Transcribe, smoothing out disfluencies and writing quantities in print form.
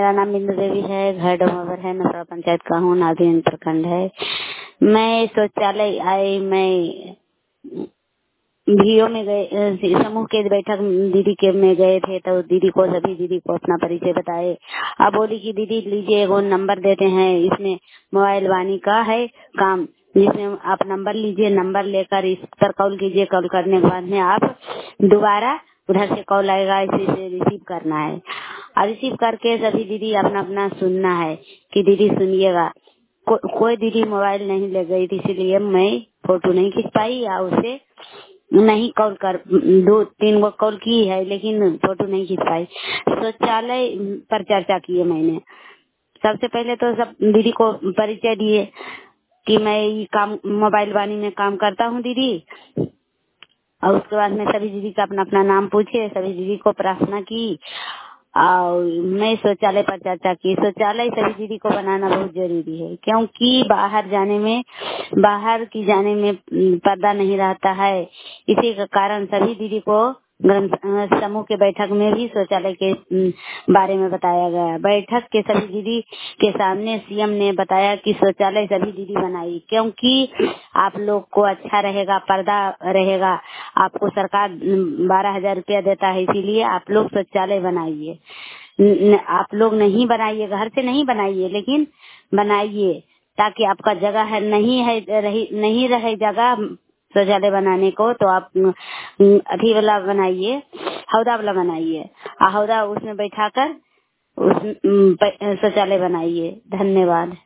मेरा नाम बिंदु देवी है। घर डोमावर है, नसरा पंचायत का हूँ, नादिन प्रखंड है। मैं शौचालय आई, मैं भीओ में गए, समूह के बैठक दीदी के में गए थे, तो सभी दीदी को अपना परिचय बताए। अब बोली कि दीदी लीजिए, वो नंबर देते हैं, इसमें मोबाइल वाणी का है काम, जिसमें आप नंबर लीजिए, नंबर लेकर इस पर कॉल कीजिए, कॉल करने के बाद में आप दोबारा उधर से कॉल आएगा, इसे रिसीव करना है और रिसीव करके सभी दीदी अपना अपना सुनना है कि दीदी सुनिएगा। कोई दीदी मोबाइल नहीं ले गई थी, इसलिए मैं फोटो नहीं खींच पाई या उसे नहीं कॉल कर, 2-3 वो कॉल की है लेकिन फोटो नहीं खींच पाई। शौचालय पर चर्चा की है मैंने। सबसे पहले तो सब दीदी को परिचय दिए कि मैं ये काम मोबाइल वाणी में काम करता हूँ दीदी, और उसके बाद में सभी दीदी का अपना अपना नाम पूछे, सभी दीदी को प्रार्थना की और मैं शौचालय पर चर्चा की। शौचालय सभी दीदी को बनाना बहुत जरूरी है, क्योंकि बाहर की जाने में पर्दा नहीं रहता है। इसी का कारण सभी दीदी को समूह के बैठक में भी शौचालय के बारे में बताया गया। बैठक के सभी दीदी के सामने सीएम ने बताया कि शौचालय सभी दीदी बनाई, क्योंकि आप लोग को अच्छा रहेगा, पर्दा रहेगा। आपको सरकार 12,000 रुपया देता है, इसीलिए आप लोग शौचालय बनाइए। आप लोग नहीं बनाइए, घर से नहीं बनाइए, लेकिन बनाइए ताकि आपका जगह है नहीं रहे जगह शौचालय बनाने को, तो आप अभी वाला बनाइए, हौदा वाला बनाइए, हौदा उसमें बैठाकर उस शौचालय बनाइए। धन्यवाद।